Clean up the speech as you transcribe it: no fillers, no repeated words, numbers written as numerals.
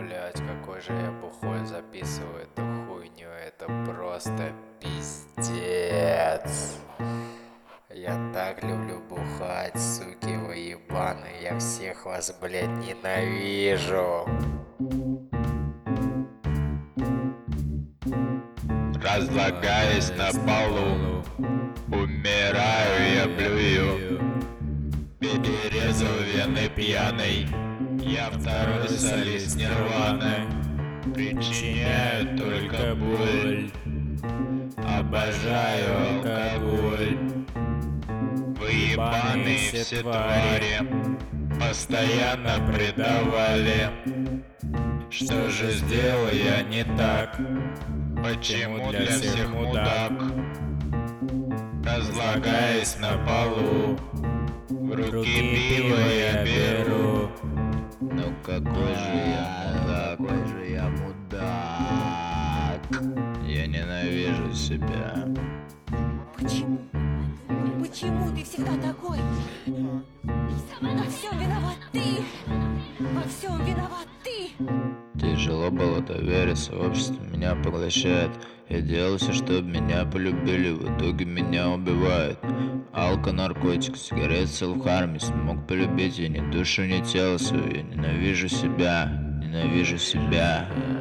Блять, какой же я бухой, записываю эту хуйню, это просто пиздец. Я так люблю бухать, суки вы ебаные, я всех вас, блять, ненавижу. Разлагаясь на полу, умираю я блюю. Перерезал вены пьяный, я второй солист Нирваны. Причиняю только боль, обожаю алкоголь. Вы ебаные все твари, постоянно предавали. Что же сделал я не так? Почему для всех мудак? Разлагаясь на полу, в руки пиво я беру. Ну какой же я мудак. Я ненавижу себя. Почему? Почему ты всегда такой? Во всем виноват ты! Во всем виноват ты! Тяжело было довериться, общество меня поглощает. Я делал все, чтобы меня полюбили, в итоге меня убивают. Алко, наркотик, сигарет, селф-харм. Не смог полюбить я ни душу, ни тело свое. Я ненавижу себя, ненавижу себя.